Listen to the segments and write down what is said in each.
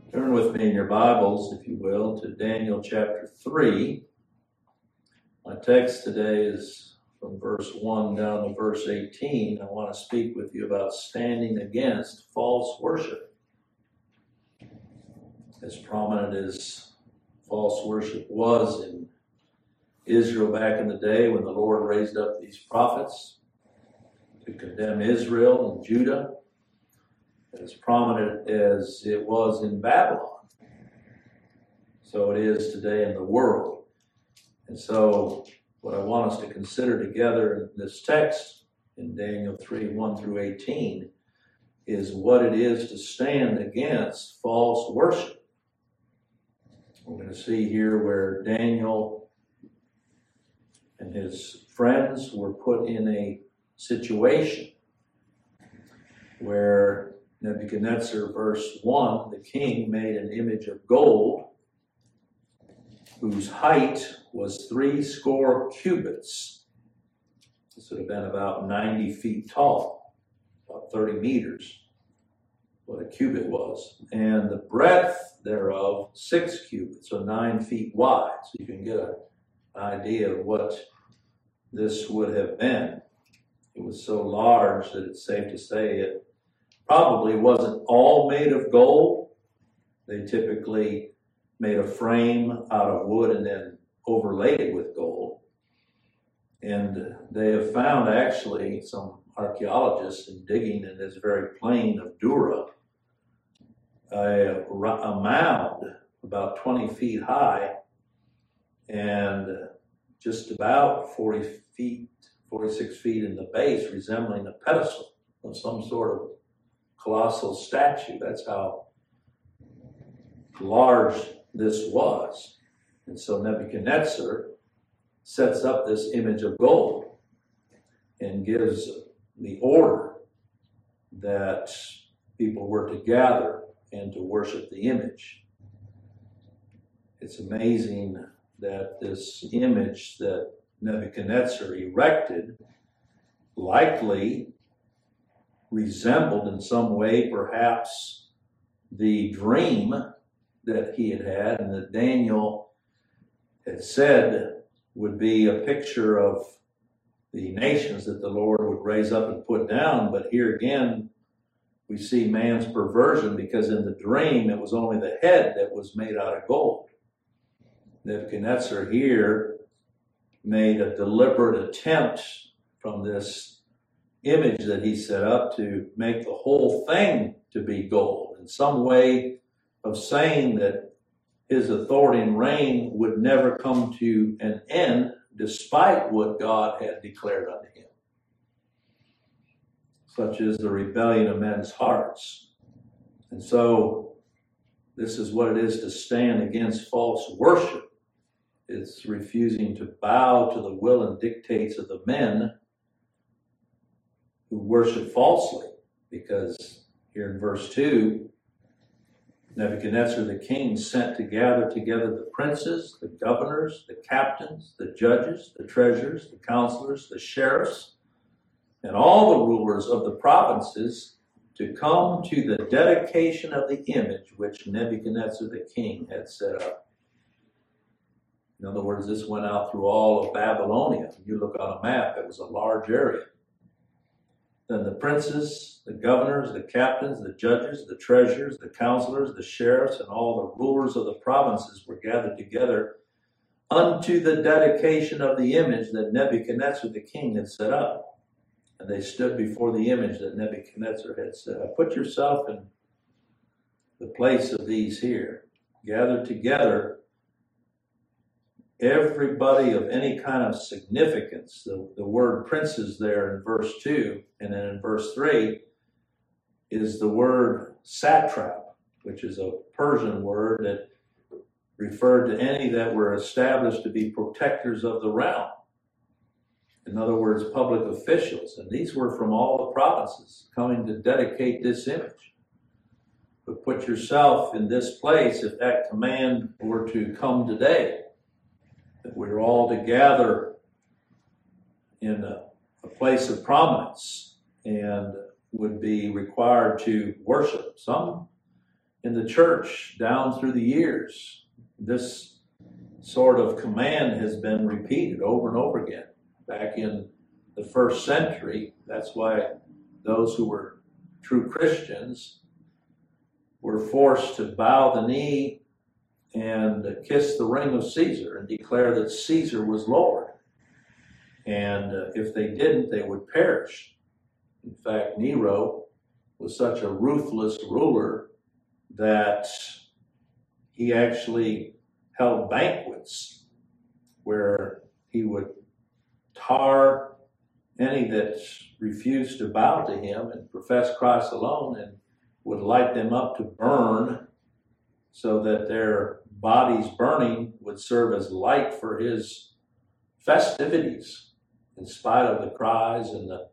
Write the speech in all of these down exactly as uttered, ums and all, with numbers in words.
Turn with me in your Bibles, if you will, to Daniel chapter three. My text today is from verse one down to verse eighteen. I want to speak with you about standing against false worship. As prominent as false worship was in Israel back in the day when the Lord raised up these prophets to condemn Israel and Judah, as prominent as it was in Babylon, so it is today in the world. And so what I want us to consider together in this text in Daniel three, one through eighteen is what it is to stand against false worship. We're going to see here where Daniel and his friends were put in a situation where Nebuchadnezzar, verse one, the king made an image of gold whose height was three score cubits. This would have been about ninety feet tall, about thirty meters, what a cubit was. And the breadth thereof, six cubits, so nine feet wide. So you can get an idea of what this would have been. It was so large that it's safe to say it probably wasn't all made of gold. They typically made a frame out of wood and then overlaid it with gold. And they have found actually some archaeologists in digging in this very plain of Dura a, a mound about twenty feet high and just about forty feet, forty-six feet in the base, resembling a pedestal of some sort of colossal statue. That's how large this was. And so Nebuchadnezzar sets up this image of gold and gives the order that people were to gather and to worship the image. It's amazing that this image that Nebuchadnezzar erected likely resembled in some way perhaps the dream that he had had and that Daniel had said would be a picture of the nations that the Lord would raise up and put down. But here again, we see man's perversion, because in the dream it was only the head that was made out of gold. Nebuchadnezzar here made a deliberate attempt from this image that he set up to make the whole thing to be gold, in some way of saying that his authority and reign would never come to an end despite what God had declared unto him. Such is the rebellion of men's hearts. And so this is what it is to stand against false worship. It's refusing to bow to the will and dictates of the men who worship falsely, because here in verse two, Nebuchadnezzar the king sent to gather together the princes, the governors, the captains, the judges, the treasurers, the counselors, the sheriffs, and all the rulers of the provinces to come to the dedication of the image which Nebuchadnezzar the king had set up. In other words, this went out through all of Babylonia. If you look on a map, it was a large area. Then the princes, the governors, the captains, the judges, the treasurers, the counselors, the sheriffs, and all the rulers of the provinces were gathered together unto the dedication of the image that Nebuchadnezzar the king had set up. And they stood before the image that Nebuchadnezzar had set up. Put yourself in the place of these here. Gathered together, everybody of any kind of significance. The, the word princes there in verse two, and then in verse three is the word satrap, which is a Persian word that referred to any that were established to be protectors of the realm. In other words, public officials. And these were from all the provinces coming to dedicate this image. But put yourself in this place if that command were to come today, that we're all to gather in a, a place of prominence and would be required to worship. Some in the church down through the years. This sort of command has been repeated over and over again. Back in the first century, that's why those who were true Christians were forced to bow the knee and kiss the ring of Caesar and declare that Caesar was Lord. And uh, if they didn't, they would perish. In fact, Nero was such a ruthless ruler that he actually held banquets where he would tar any that refused to bow to him and profess Christ alone, and would light them up to burn, so that their bodies burning would serve as light for his festivities, in spite of the cries and the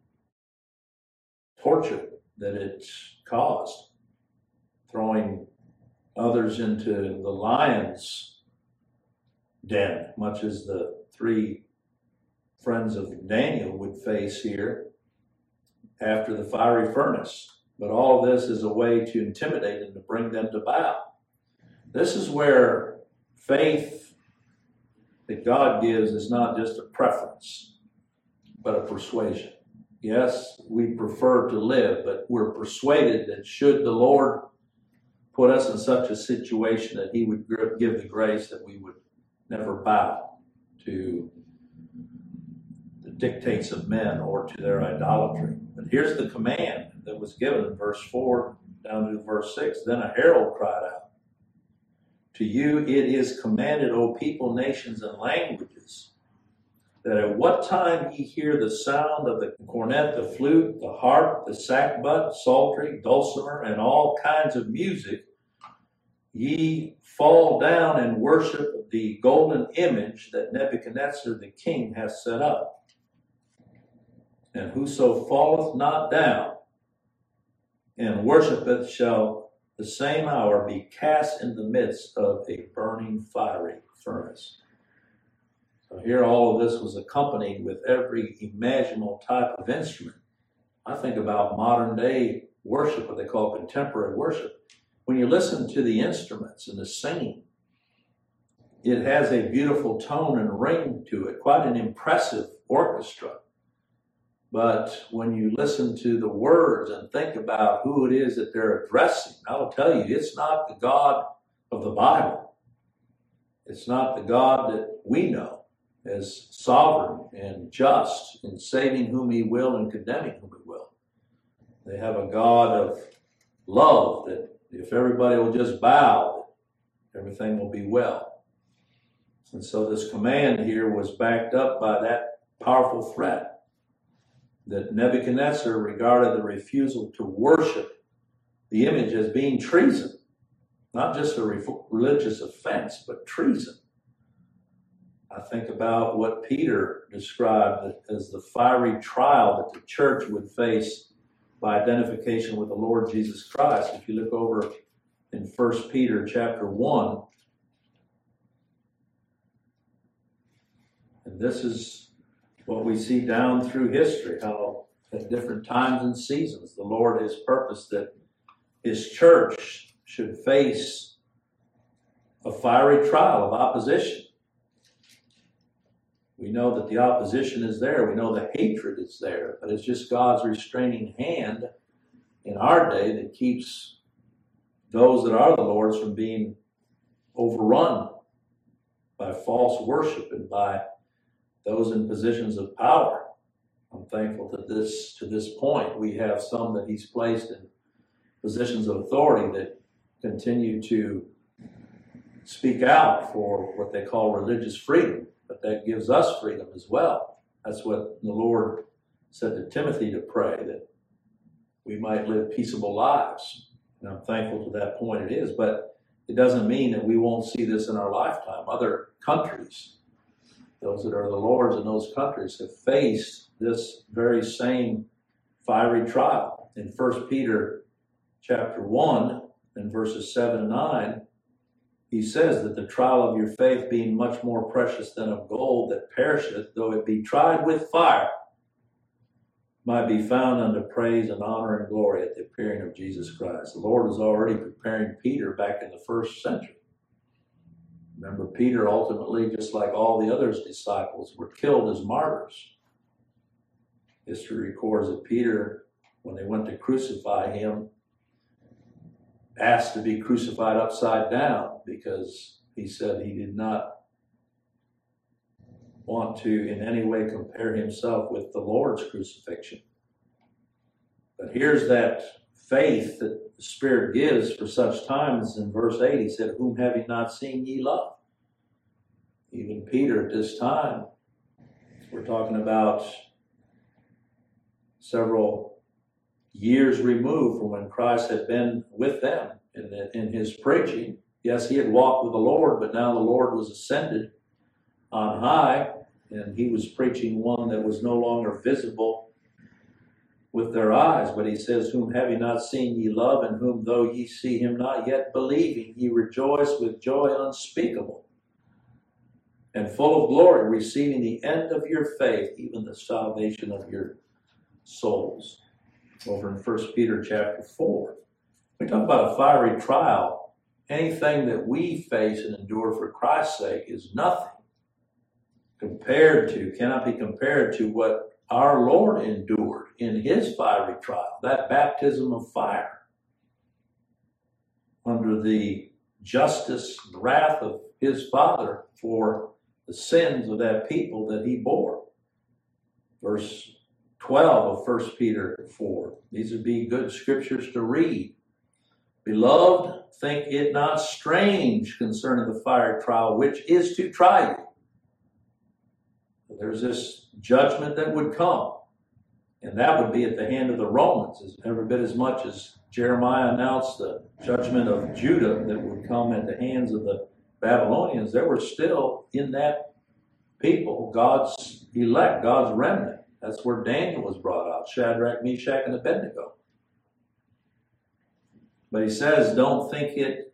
torture that it caused, throwing others into the lion's den, much as the three friends of Daniel would face here after the fiery furnace. But all of this is a way to intimidate and to bring them to bow. This is where faith that God gives is not just a preference, but a persuasion. Yes, we prefer to live, but we're persuaded that should the Lord put us in such a situation, that he would give the grace that we would never bow to the dictates of men or to their idolatry. But here's the command that was given in verse four down to verse six. Then a herald cried out, "To you it is commanded, O people, nations, and languages, that at what time ye hear the sound of the cornet, the flute, the harp, the sackbut, psaltery, dulcimer, and all kinds of music, ye fall down and worship the golden image that Nebuchadnezzar the king hath set up. And whoso falleth not down and worshipeth shall the same hour be cast in the midst of a burning fiery furnace." So here all of this was accompanied with every imaginable type of instrument. I think about modern day worship, what they call contemporary worship. When you listen to the instruments and the singing, it has a beautiful tone and ring to it, quite an impressive orchestra. But when you listen to the words and think about who it is that they're addressing, I'll tell you, it's not the God of the Bible. It's not the God that we know as sovereign and just in saving whom he will and condemning whom he will. They have a God of love that if everybody will just bow, everything will be well. And so this command here was backed up by that powerful threat that Nebuchadnezzar regarded the refusal to worship the image as being treason. Not just a re- religious offense, but treason. I think about what Peter described as the fiery trial that the church would face by identification with the Lord Jesus Christ. If you look over in First Peter chapter one, and this is what we see down through history, how at different times and seasons the Lord has purposed that his church should face a fiery trial of opposition. We know that the opposition is there. We know the hatred is there. But it's just God's restraining hand in our day that keeps those that are the Lord's from being overrun by false worship and by those in positions of power. I'm thankful that this, to this point, we have some that he's placed in positions of authority that continue to speak out for what they call religious freedom. But that gives us freedom as well. That's what the Lord said to Timothy to pray, that we might live peaceable lives. And I'm thankful to that point it is. But it doesn't mean that we won't see this in our lifetime. Other countries, those that are the Lord's in those countries, have faced this very same fiery trial. In First Peter chapter one, and verses seven and nine, he says that the trial of your faith being much more precious than of gold that perisheth, though it be tried with fire, might be found unto praise and honor and glory at the appearing of Jesus Christ. The Lord was already preparing Peter back in the first century. Remember, Peter ultimately, just like all the other disciples, were killed as martyrs. History records that Peter, when they went to crucify him, asked to be crucified upside down because he said he did not want to in any way compare himself with the Lord's crucifixion. But here's that faith that the Spirit gives for such times. In verse eight, he said, "Whom have ye not seen, ye love." Even Peter at this time, we're talking about several years removed from when Christ had been with them in, the, in his preaching. Yes, he had walked with the Lord, but now the Lord was ascended on high, and he was preaching one that was no longer visible with their eyes. But he says, "Whom have ye not seen, ye love, and whom though ye see him not yet believing, ye rejoice with joy unspeakable and full of glory, receiving the end of your faith, even the salvation of your souls." Over in First Peter chapter four. We talk about a fiery trial. Anything that we face and endure for Christ's sake is nothing compared to, cannot be compared to what our Lord endured in his fiery trial, that baptism of fire under the justice and wrath of his Father for the sins of that people that he bore. Verse twelve of First Peter four. These would be good scriptures to read. "Beloved, think it not strange concerning the fire trial, which is to try you." There's this judgment that would come, and that would be at the hand of the Romans, as every bit as much as Jeremiah announced the judgment of Judah that would come at the hands of the Babylonians. There were still in that people God's elect, God's remnant. That's where Daniel was brought out, Shadrach, Meshach, and Abednego. But he says, don't think it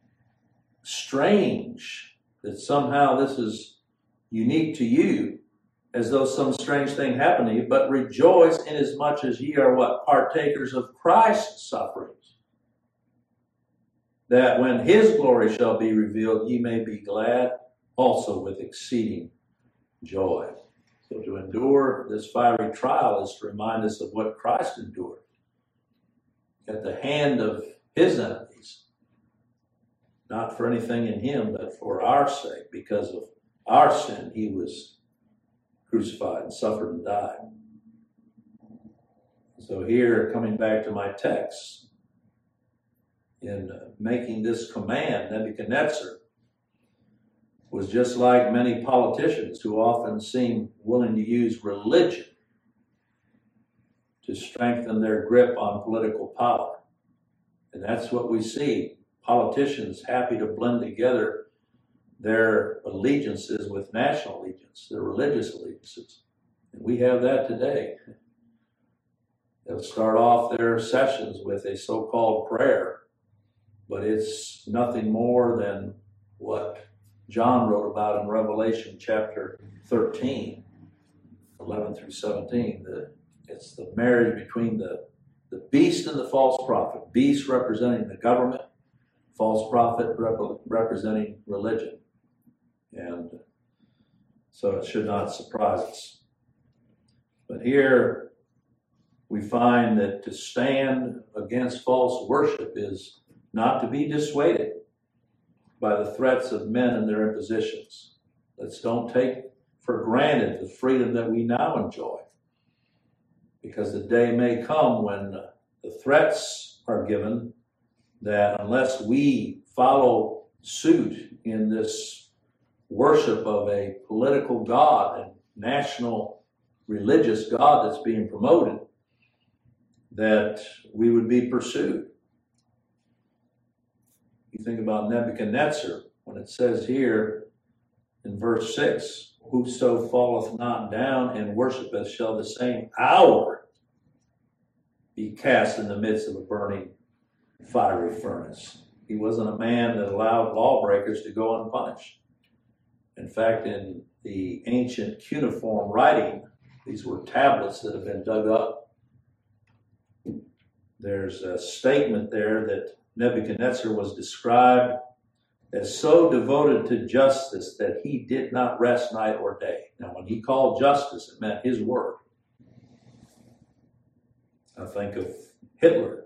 strange that somehow this is unique to you, as though some strange thing happened to you, but rejoice inasmuch as ye are what? Partakers of Christ's sufferings, that when his glory shall be revealed, ye may be glad also with exceeding joy. So to endure this fiery trial is to remind us of what Christ endured at the hand of his enemies, not for anything in him, but for our sake. Because of our sin, he was crucified and suffered and died. So here, coming back to my text, in making this command, Nebuchadnezzar was just like many politicians who often seem willing to use religion to strengthen their grip on political power. And that's what we see. Politicians happy to blend together their allegiances with national allegiance, their religious allegiances. And we have that today. They'll start off their sessions with a so-called prayer, but it's nothing more than what John wrote about in Revelation chapter thirteen, eleven through seventeen. The, it's the marriage between the, the beast and the false prophet. Beast representing the government, false prophet rep- representing religion. And so it should not surprise us. But here we find that to stand against false worship is not to be dissuaded by the threats of men and their impositions. Let's don't take for granted the freedom that we now enjoy, because the day may come when the threats are given that unless we follow suit in this worship of a political god and national religious god that's being promoted, that we would be pursued. You think about Nebuchadnezzar, when it says here in verse six, "Whoso falleth not down and worshipeth shall the same hour be cast in the midst of a burning fiery furnace." He wasn't a man that allowed lawbreakers to go unpunished. In fact, in the ancient cuneiform writing These were tablets that have been dug up. There's a statement there that Nebuchadnezzar was described as so devoted to justice that he did not rest night or day. Now, when he called justice, it meant his word. I think of Hitler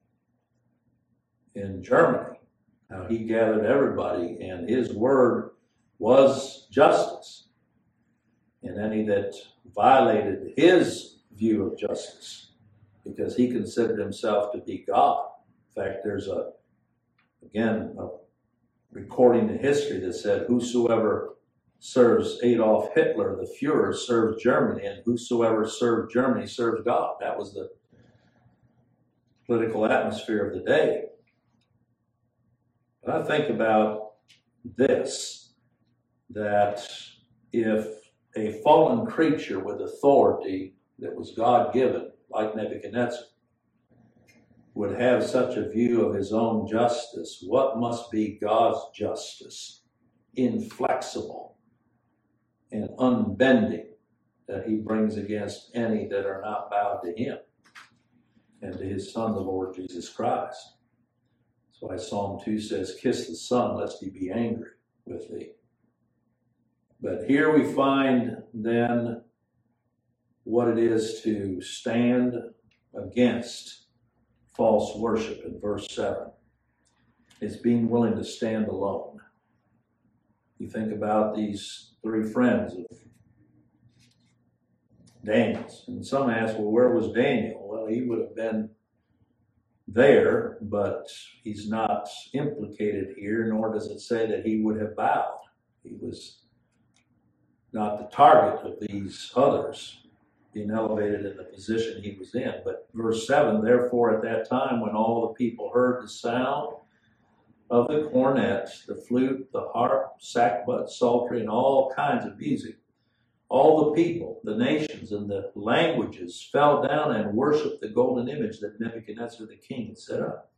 in Germany, how he gathered everybody, and his word was justice. And any that violated his view of justice, because he considered himself to be God. In fact, there's a, again, a recording in history that said, whosoever serves Adolf Hitler, the Fuhrer, serves Germany, and whosoever served Germany serves God. That was the political atmosphere of the day. But I think about this, that if a fallen creature with authority that was God-given, like Nebuchadnezzar, would have such a view of his own justice, what must be God's justice? Inflexible and unbending, that he brings against any that are not bowed to him and to his Son, the Lord Jesus Christ. That's why Psalm two says, kiss the Son, lest he be angry with thee. But here we find then what it is to stand against false worship in verse seven. It's being willing to stand alone. You think about these three friends of Daniel's, and some ask, well, where was Daniel? Well, he would have been there, but he's not implicated here, nor does it say that he would have bowed. He was not the target of these others being elevated in the position he was in. But verse seven, therefore at that time when all the people heard the sound of the cornet, the flute, the harp, sackbut, psaltery, and all kinds of music, all the people, the nations, and the languages fell down and worshiped the golden image that Nebuchadnezzar the king had set up.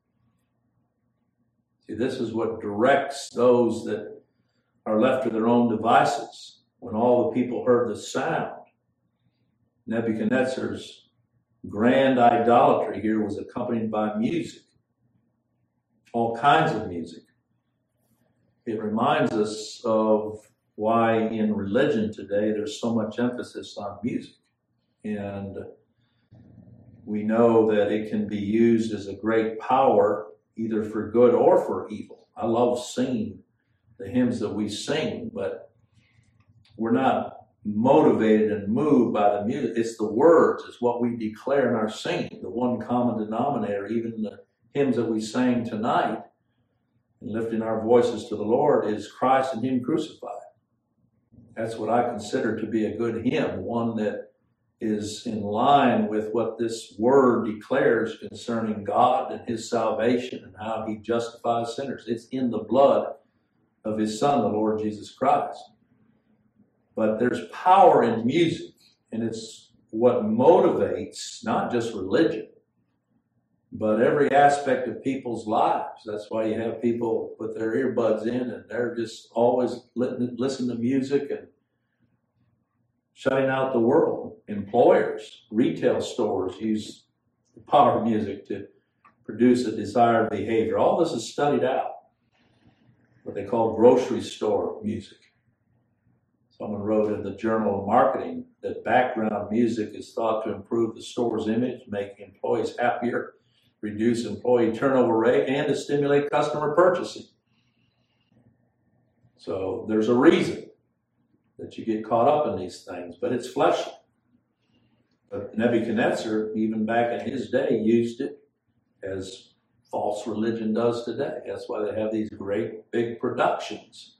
See, this is what directs those that are left to their own devices. When all the people heard the sound, Nebuchadnezzar's grand idolatry here was accompanied by music, all kinds of music. It reminds us of why in religion today there's so much emphasis on music. And we know that it can be used as a great power, either for good or for evil. I love singing the hymns that we sing, but we're not motivated and moved by the music. It's the words. It's what we declare in our singing. The one common denominator, even the hymns that we sang tonight, and lifting our voices to the Lord, is Christ and him crucified. That's what I consider to be a good hymn, one that is in line with what this word declares concerning God and his salvation and how he justifies sinners. It's in the blood of his Son, the Lord Jesus Christ. But there's power in music, and it's what motivates not just religion, but every aspect of people's lives. That's why you have people put their earbuds in and they're just always listening to music and shutting out the world. Employers, retail stores use the power of music to produce a desired behavior. All this is studied out, what they call grocery store music. Someone wrote in the Journal of Marketing that background music is thought to improve the store's image, make employees happier, reduce employee turnover rate, and to stimulate customer purchasing. So there's a reason that you get caught up in these things, but it's fleshly. But Nebuchadnezzar, even back in his day, used it as false religion does today. That's why they have these great big productions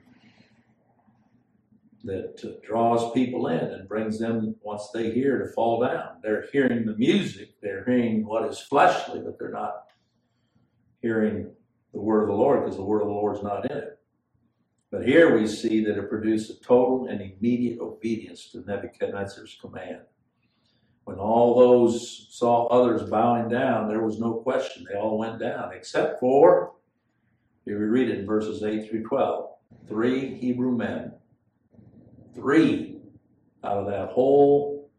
that uh, draws people in and brings them, once they hear, to fall down. They're hearing the music, they're hearing what is fleshly, but they're not hearing the word of the Lord, because the word of the Lord is not in it. But here we see that it produced a total and immediate obedience to Nebuchadnezzar's command. When all those saw others bowing down, there was no question. They all went down, except for, here we read it in verses eight through twelve, three Hebrew men. Three out of that whole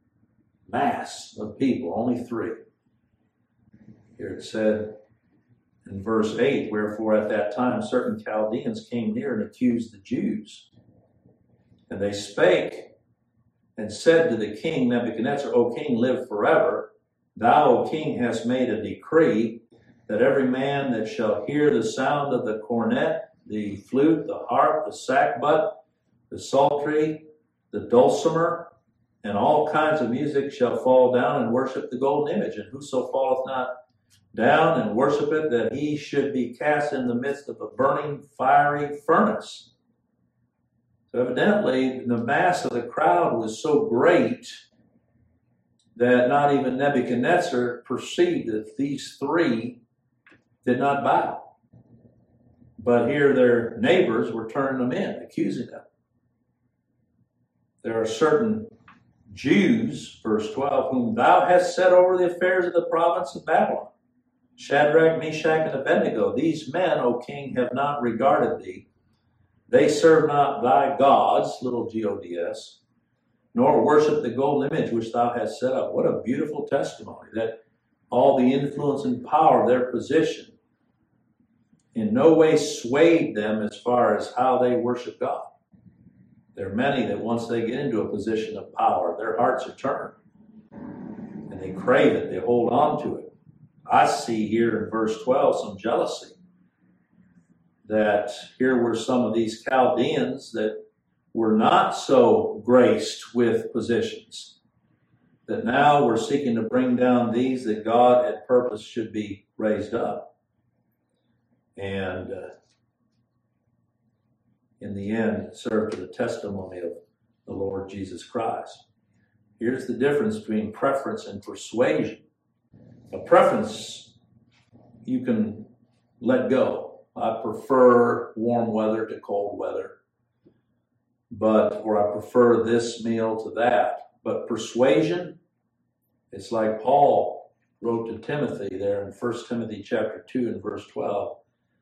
mass of people, only three. Here it said in verse eight, wherefore at that time certain Chaldeans came near and accused the Jews. And they spake and said to the king Nebuchadnezzar, O king, live forever. Thou, O king, hast made a decree that every man that shall hear the sound of the cornet, the flute, the harp, the sackbut, the psaltery, the dulcimer, and all kinds of music shall fall down and worship the golden image. And whoso falleth not down and worship it, that he should be cast in the midst of a burning fiery furnace. So evidently, the mass of the crowd was so great that not even Nebuchadnezzar perceived that these three did not bow. But here their neighbors were turning them in, accusing them. There are certain Jews, verse twelve, whom thou hast set over the affairs of the province of Babylon, Shadrach, Meshach, and Abednego. These men, O king, have not regarded thee. They serve not thy gods, little G O D S, nor worship the golden image which thou hast set up. What a beautiful testimony that all the influence and power of their position in no way swayed them as far as how they worship God. There are many that once they get into a position of power, their hearts are turned and they crave it, they hold on to it. I see here in verse twelve some jealousy, that here were some of these Chaldeans that were not so graced with positions, that now were seeking to bring down these that God had purposed should be raised up. And uh, in the end, it served to the testimony of the Lord Jesus Christ. Here's the difference between preference and persuasion. A preference, you can let go. I prefer warm weather to cold weather, but or I prefer this meal to that. But persuasion, it's like Paul wrote to Timothy there in First Timothy chapter two and verse twelve.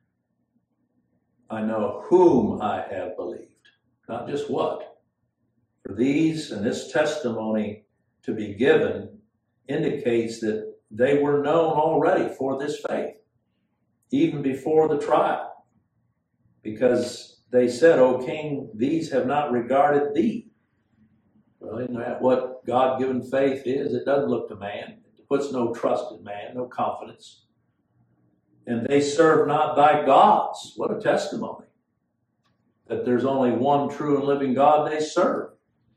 I know whom I have believed, not just what. For these and this testimony to be given indicates that they were known already for this faith, even before the trial, because they said, O king, these have not regarded thee. Well, isn't that what God-given faith is? It doesn't look to man. It puts no trust in man, no confidence. And they serve not thy gods. What a testimony. That there's only one true and living God they serve.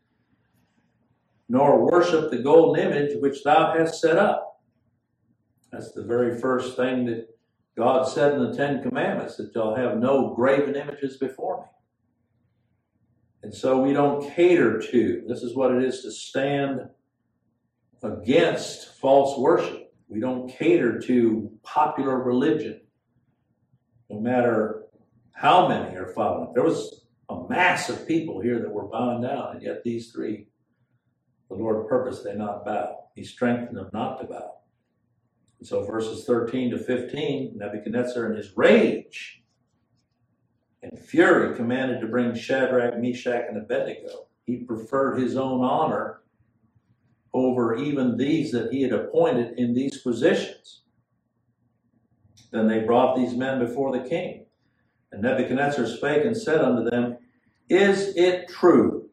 Nor worship the golden image which thou hast set up. That's the very first thing that God said in the Ten Commandments, that you'll have no graven images before me. And so we don't cater to, this is what it is to stand against false worship. We don't cater to popular religion, no matter how many are following. There was a mass of people here that were bowing down, and yet these three, the Lord purposed they not bow. He strengthened them not to bow. And so verses thirteen to fifteen, Nebuchadnezzar in his rage and fury commanded to bring Shadrach, Meshach, and Abednego. He preferred his own honor over even these that he had appointed in these positions. Then they brought these men before the king. And Nebuchadnezzar spake and said unto them, Is it true,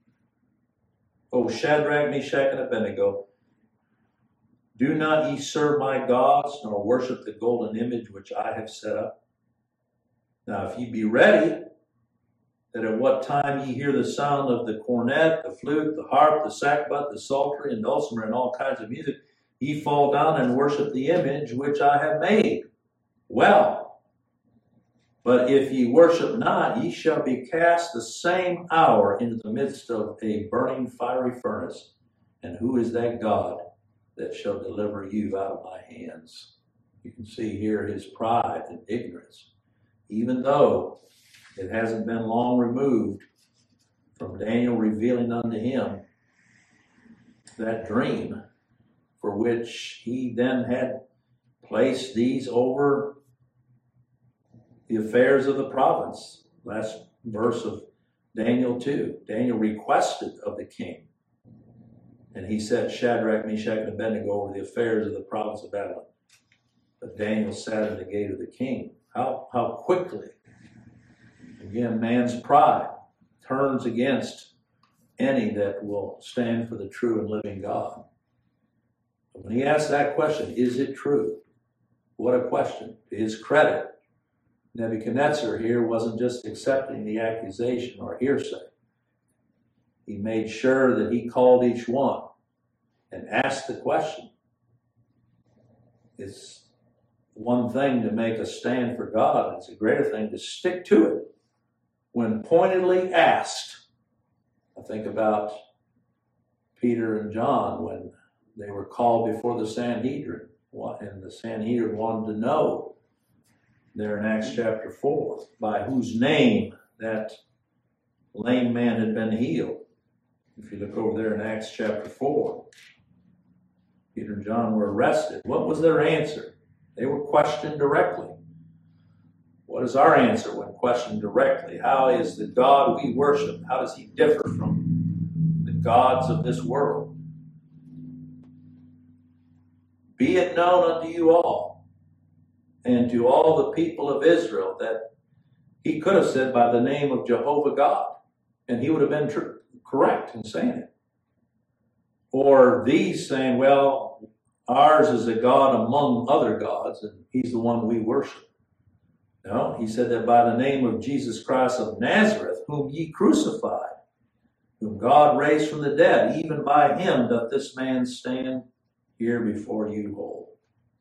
O Shadrach, Meshach, and Abednego, do not ye serve my gods, nor worship the golden image which I have set up? Now if ye be ready, that at what time ye hear the sound of the cornet, the flute, the harp, the sackbut, the psaltery, and dulcimer, and all kinds of music, ye fall down and worship the image which I have made. Well, but if ye worship not, ye shall be cast the same hour into the midst of a burning fiery furnace. And who is that God that shall deliver you out of my hands? You can see here his pride and ignorance, even though it hasn't been long removed from Daniel revealing unto him that dream for which he then had placed these over the affairs of the province. Last verse of Daniel two. Daniel requested of the king, and And he set Shadrach, Meshach, and Abednego over the affairs of the province of Babylon. But Daniel sat in the gate of the king. How, how quickly, again, man's pride turns against any that will stand for the true and living God. But when he asked that question, is it true? What a question. To his credit, Nebuchadnezzar here wasn't just accepting the accusation or hearsay. He made sure that he called each one and asked the question. It's one thing to make a stand for God. It's a greater thing to stick to it when pointedly asked. I think about Peter and John when they were called before the Sanhedrin, and the Sanhedrin wanted to know there in Acts chapter four by whose name that lame man had been healed. If you look over there in Acts chapter four, Peter and John were arrested. What was their answer? They were questioned directly. What is our answer when questioned directly? How is the God we worship, how does he differ from the gods of this world? Be it known unto you all and to all the people of Israel that he could have said by the name of Jehovah God, and he would have been true. Correct in saying it. Or these saying, well, ours is a God among other gods, and he's the one we worship. No, he said that by the name of Jesus Christ of Nazareth, whom ye crucified, whom God raised from the dead, even by him doth this man stand here before you whole.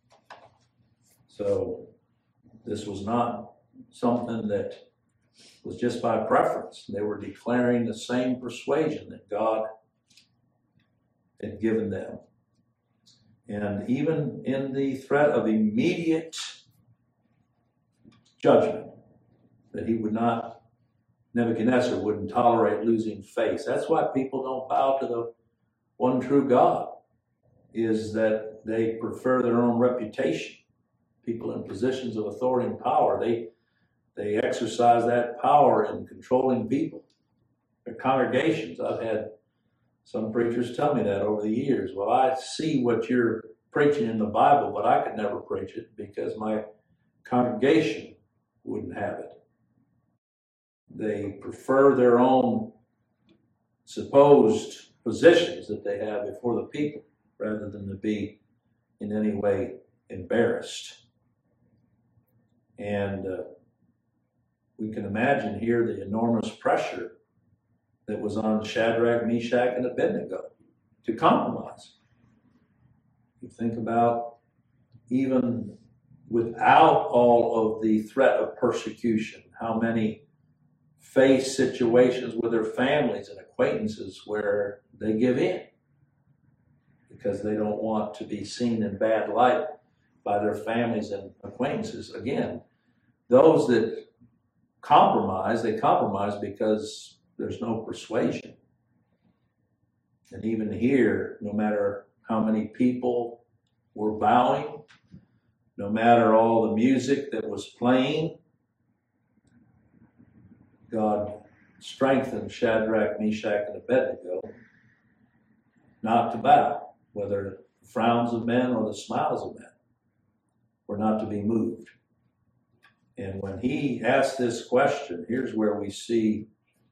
So this was not something that was just by preference. They were declaring the same persuasion that God had given them. And even in the threat of immediate judgment, that he would not, Nebuchadnezzar wouldn't tolerate losing face. That's why people don't bow to the one true God, is that they prefer their own reputation. People in positions of authority and power, they They exercise that power in controlling people, their congregations. I've had some preachers tell me that over the years. Well, I see what you're preaching in the Bible, but I could never preach it because my congregation wouldn't have it. They prefer their own supposed positions that they have before the people rather than to be in any way embarrassed. And uh, we can imagine here the enormous pressure that was on Shadrach, Meshach, and Abednego to compromise. You think about even without all of the threat of persecution, how many face situations with their families and acquaintances where they give in because they don't want to be seen in bad light by their families and acquaintances. Again, those that compromise, they compromise because there's no persuasion. And even here, no matter how many people were bowing, no matter all the music that was playing, God strengthened Shadrach, Meshach, and Abednego not to bow, whether the frowns of men or the smiles of men were not to be moved. And when he asked this question, here's where we see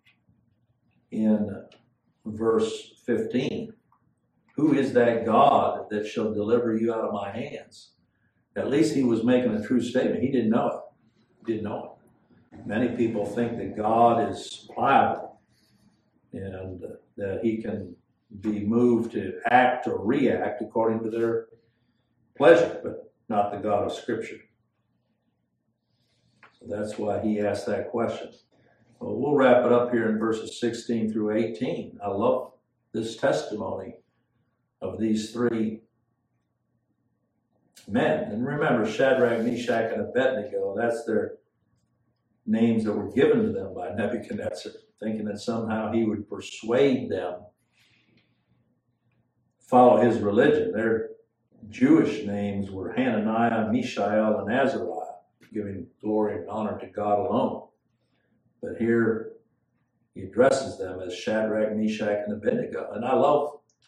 in verse fifteen, who is that God that shall deliver you out of my hands? At least he was making a true statement. He didn't know it. He didn't know it. Many people think that God is pliable and that he can be moved to act or react according to their pleasure, but not the God of Scripture. So that's why he asked that question. Well, we'll wrap it up here in verses sixteen through eighteen. I love this testimony of these three men. And remember, Shadrach, Meshach, and Abednego, that's their names that were given to them by Nebuchadnezzar, thinking that somehow he would persuade them follow his religion. Their Jewish names were Hananiah, Mishael, and Azariah, giving glory and honor to God alone. But here he addresses them as Shadrach, Meshach, and Abednego. And I love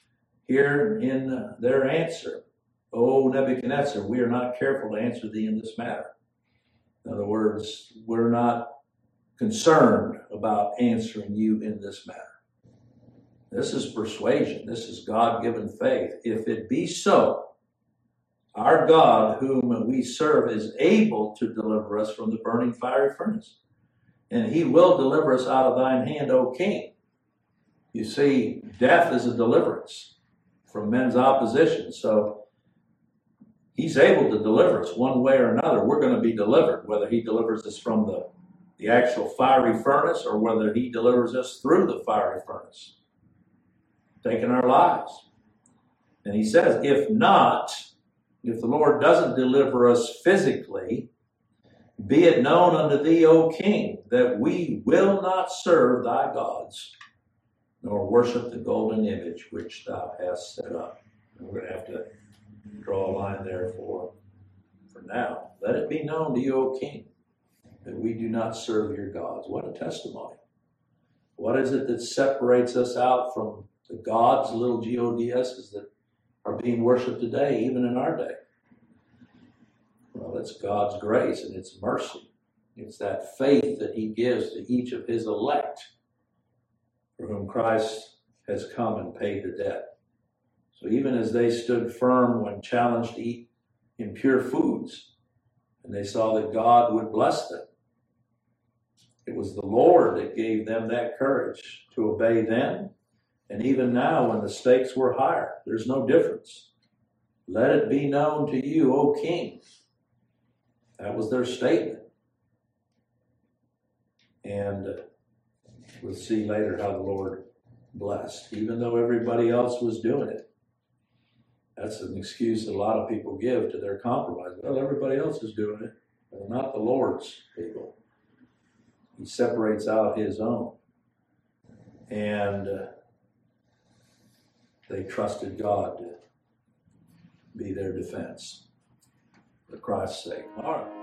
here in their answer. O Nebuchadnezzar, we are not careful to answer thee in this matter. In other words, we're not concerned about answering you in this matter. This is persuasion. This is God-given faith. If it be so, our God, whom we serve, is able to deliver us from the burning fiery furnace. And he will deliver us out of thine hand, O king. You see, death is a deliverance from men's opposition. So he's able to deliver us one way or another. We're going to be delivered, whether he delivers us from the, the actual fiery furnace or whether he delivers us through the fiery furnace, taking our lives. And he says, if not, if the Lord doesn't deliver us physically, be it known unto thee, O king, that we will not serve thy gods, nor worship the golden image which thou hast set up. And we're going to have to draw a line there for, for now. Let it be known to you, O king, that we do not serve your gods. What a testimony. What is it that separates us out from the gods, little G O D S's, that are being worshipped today, even in our day? Well, it's God's grace and it's mercy. It's that faith that he gives to each of his elect for whom Christ has come and paid the debt. So even as they stood firm when challenged to eat impure foods, and they saw that God would bless them, it was the Lord that gave them that courage to obey them. And even now, when the stakes were higher, there's no difference. Let it be known to you, O king. That was their statement. And we'll see later how the Lord blessed, even though everybody else was doing it. That's an excuse that a lot of people give to their compromise. Well, everybody else is doing it. Well, not the Lord's people. He separates out his own. And uh, they trusted God to be their defense for Christ's sake. All right.